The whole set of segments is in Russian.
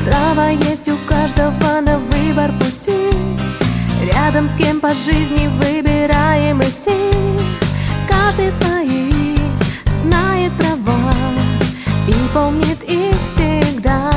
Право есть у каждого на выбор пути. Рядом с кем по жизни выбираем идти. Каждый свои знает права и помнит их всегда.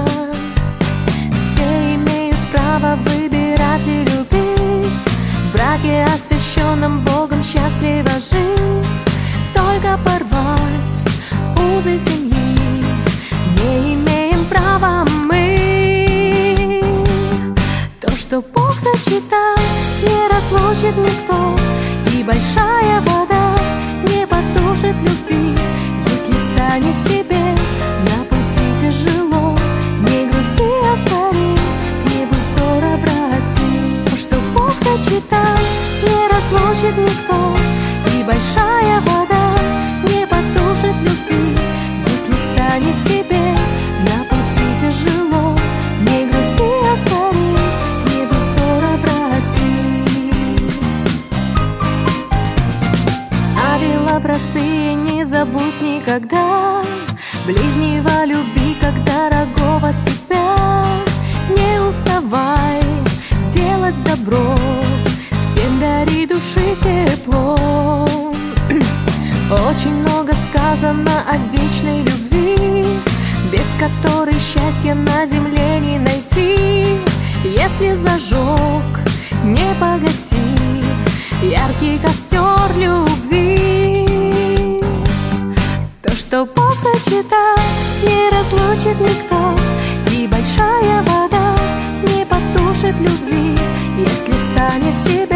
Все имеют право выбирать и любить, в браке, освященном Богом, счастливо жить. Только порвать узы семьи не имеем права мы. То, что Бог сочетал, не разлучит никто, и большая вода не потушит любви. Если станет тебе на пути тяжело, не грусти, а скорей к небу взор обрати. То, что Бог сочетал, не разлучит никто, и большая вода не потушит любви. Если станет тебе на пути тяжело, не грусти, а скорей к небу взор обрати. Правила простые не забудь никогда, ближнего люби, как дорогого себя. Не уставай делать добро, всем дари души тепло. Очень много сказано о вечной любви, без которой счастья на земле не найти. Если зажег, не погаси яркий костер любви. То, что Бог сочетал, не разлучит никто, и большая вода не потушит любви. Если станет тебе